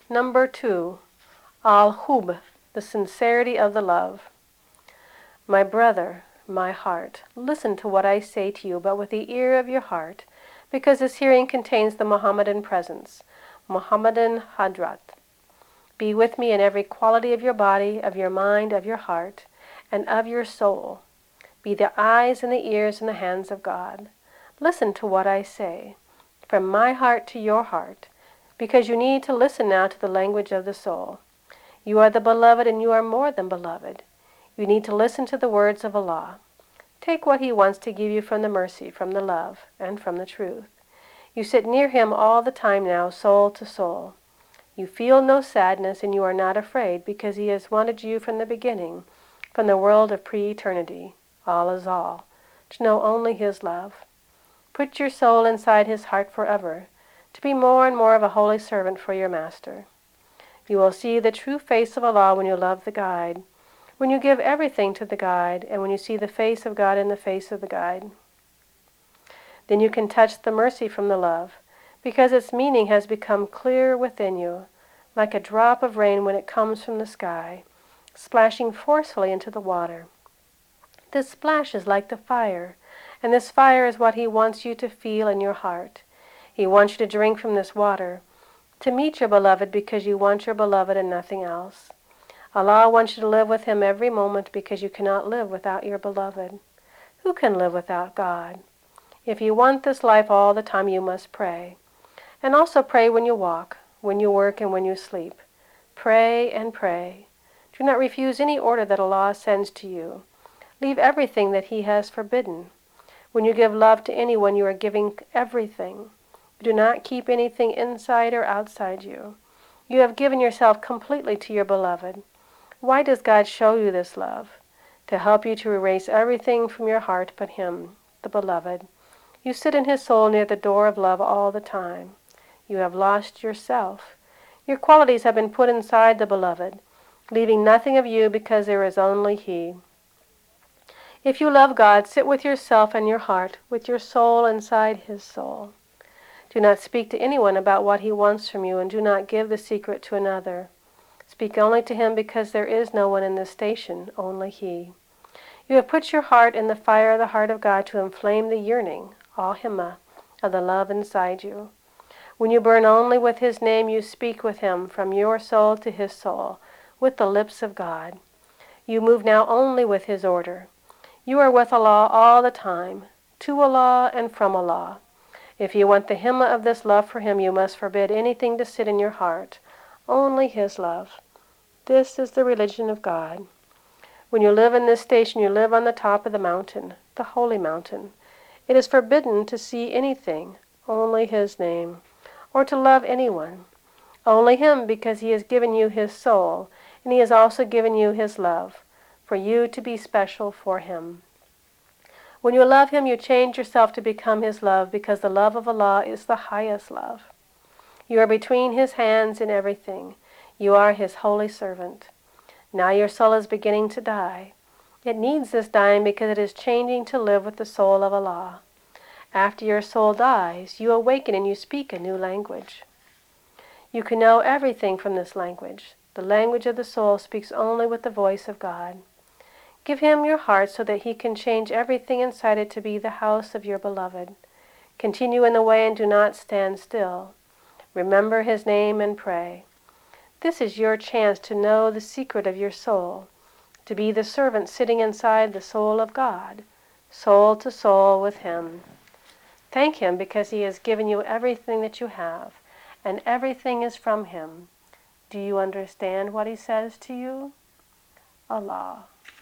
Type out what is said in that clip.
Number 2, al-hub, the sincerity of the love. My brother, my heart, listen to what I say to you, but with the ear of your heart, because this hearing contains the Mohammedan presence, Mohammedan Hadrat. Be with me in every quality of your body, of your mind, of your heart, and of your soul. Be the eyes and the ears and the hands of God. Listen to what I say, from my heart to your heart, because you need to listen now to the language of the soul. You are the beloved, and you are more than beloved. You need to listen to the words of Allah. Take what He wants to give you from the mercy, from the love, and from the truth. You sit near Him all the time now, soul to soul. You feel no sadness, and you are not afraid, because He has wanted you from the beginning, from the world of pre-eternity, all is all, to know only His love. Put your soul inside His heart forever, to be more and more of a holy servant for your Master. You will see the true face of Allah when you love the guide, when you give everything to the guide, and when you see the face of God in the face of the guide. Then you can touch the mercy from the love, because its meaning has become clear within you, like a drop of rain when it comes from the sky, splashing forcefully into the water. This splash is like the fire, and this fire is what He wants you to feel in your heart. He wants you to drink from this water, to meet your beloved because you want your beloved and nothing else. Allah wants you to live with Him every moment because you cannot live without your beloved. Who can live without God? If you want this life all the time, you must pray. And also pray when you walk, when you work, and when you sleep. Pray and pray. Do not refuse any order that Allah sends to you. Leave everything that He has forbidden. When you give love to anyone, you are giving everything. Do not keep anything inside or outside you. You have given yourself completely to your beloved. Why does God show you this love? To help you to erase everything from your heart but Him, the beloved. You sit in His soul near the door of love all the time. You have lost yourself. Your qualities have been put inside the beloved, leaving nothing of you because there is only He. If you love God, sit with yourself and your heart, with your soul inside His soul. Do not speak to anyone about what He wants from you, and do not give the secret to another. Speak only to Him because there is no one in this station, only He. You have put your heart in the fire of the heart of God to inflame the yearning, al-himma, of the love inside you. When you burn only with His name, you speak with Him from your soul to His soul, with the lips of God. You move now only with His order. You are with Allah all the time, to Allah and from Allah. If you want the himma of this love for Him, you must forbid anything to sit in your heart, only His love. This is the religion of God. When you live in this station, you live on the top of the mountain, the holy mountain. It is forbidden to see anything, only His name, or to love anyone. Only Him, because He has given you His soul, and He has also given you His love, for you to be special for Him. When you love Him, you change yourself to become His love, because the love of Allah is the highest love. You are between His hands in everything. You are His holy servant. Now your soul is beginning to die. It needs this dying because it is changing to live with the soul of Allah. After your soul dies, you awaken and you speak a new language. You can know everything from this language. The language of the soul speaks only with the voice of God. Give Him your heart so that He can change everything inside it to be the house of your beloved. Continue in the way and do not stand still. Remember His name and pray. This is your chance to know the secret of your soul, to be the servant sitting inside the soul of God, soul to soul with Him. Thank Him because He has given you everything that you have, and everything is from Him. Do you understand what He says to you? Allah.